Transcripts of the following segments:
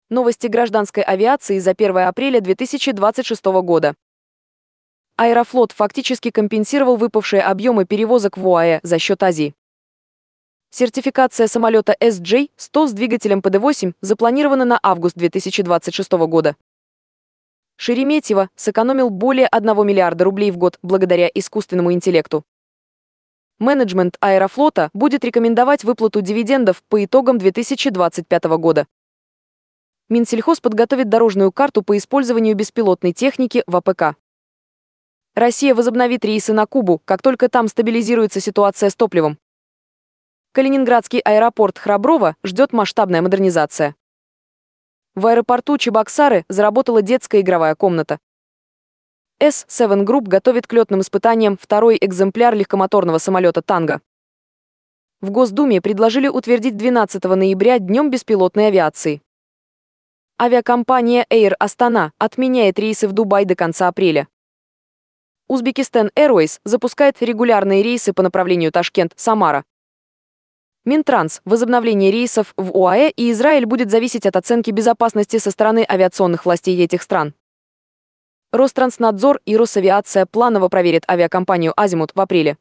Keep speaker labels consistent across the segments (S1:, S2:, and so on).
S1: Новости гражданской авиации за 1 апреля 2026 года. Аэрофлот фактически компенсировал выпавшие объемы перевозок в ОАЭ за счет Азии. Сертификация самолета SJ-100 с двигателем ПД-8 запланирована на август 2026 года. Шереметьево сэкономил более 1 миллиарда рублей в год благодаря искусственному интеллекту. Менеджмент Аэрофлота будет рекомендовать выплату дивидендов по итогам 2025 года. Минсельхоз подготовит дорожную карту по использованию беспилотной техники в АПК. Россия возобновит рейсы на Кубу, как только там стабилизируется ситуация с топливом. Калининградский аэропорт Храброво ждет масштабная модернизация. В аэропорту Чебоксары заработала детская игровая комната. S7 Group готовит к летным испытаниям второй экземпляр легкомоторного самолета «Танго». В Госдуме предложили утвердить 12 ноября Днем беспилотной авиации. Авиакомпания Air Astana отменяет рейсы в Дубай до конца апреля. Узбекистан Airways запускает регулярные рейсы по направлению Ташкент-Самара. Минтранс. Возобновление рейсов в ОАЭ и Израиль будет зависеть от оценки безопасности со стороны авиационных властей этих стран. Ространснадзор и Росавиация планово проверят авиакомпанию «Азимут» в апреле.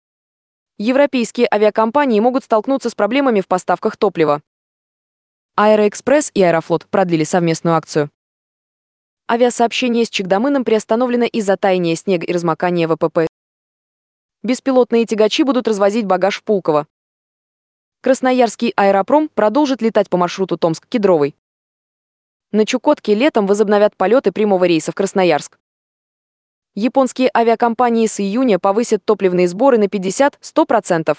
S1: Европейские авиакомпании могут столкнуться с проблемами в поставках топлива. Аэроэкспресс и Аэрофлот продлили совместную акцию. Авиасообщение с Чагдамыном приостановлено из-за таяния снега и размокания ВПП. Беспилотные тягачи будут развозить багаж в Пулково. Красноярский аэропром продолжит летать по маршруту Томск-Кедровый. На Чукотке летом возобновят полеты прямого рейса в Красноярск. Японские авиакомпании с июня повысят топливные сборы на 50–100%.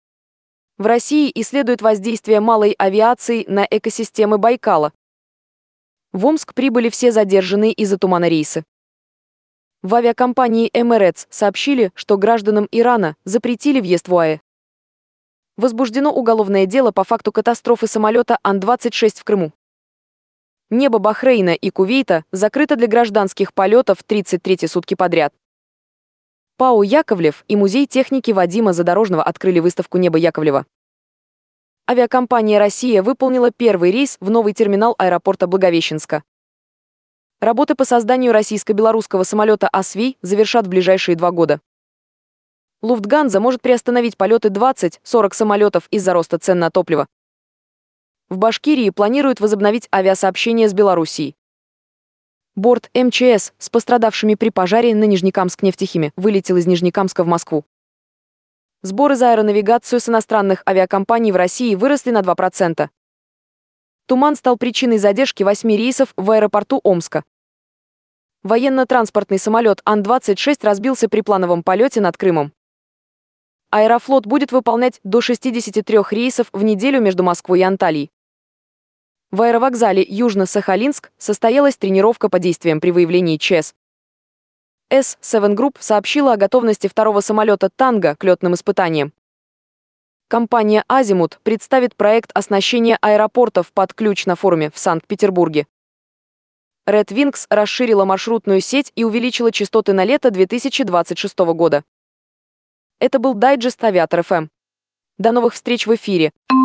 S1: В России исследуют воздействие малой авиации на экосистемы Байкала. В Омск прибыли все задержанные из-за тумана рейсы. В авиакомпании Emirates сообщили, что гражданам Ирана запретили въезд в ОАЭ. Возбуждено уголовное дело по факту катастрофы самолета Ан-26 в Крыму. Небо Бахрейна и Кувейта закрыто для гражданских полетов 33-й сутки подряд. ПАО «Яковлев» и Музей техники Вадима Задорожного открыли выставку «Небо Яковлева». Авиакомпания «Россия» выполнила первый рейс в новый терминал аэропорта Благовещенска. Работы по созданию российско-белорусского самолета «Освей» завершат в ближайшие 2 года. Люфтганза может приостановить полеты 20–40 самолетов из-за роста цен на топливо. В Башкирии планируют возобновить авиасообщение с Белоруссией. Борт МЧС с пострадавшими при пожаре на Нижнекамск-Нефтехиме вылетел из Нижнекамска в Москву. Сборы за аэронавигацию с иностранных авиакомпаний в России выросли на 2%. Туман стал причиной задержки 8 рейсов в аэропорту Омска. Военно-транспортный самолет Ан-26 разбился при плановом полете над Крымом. Аэрофлот будет выполнять до 63 рейсов в неделю между Москвой и Антальей. В аэровокзале Южно-Сахалинск состоялась тренировка по действиям при выявлении ЧС. S7 Group сообщила о готовности второго самолета «Танго» к летным испытаниям. Компания «Азимут» представит проект оснащения аэропортов под ключ на форуме в Санкт-Петербурге. Red Wings расширила маршрутную сеть и увеличила частоты на лето 2026 года. Это был дайджест Авиатор ФМ. До новых встреч в эфире.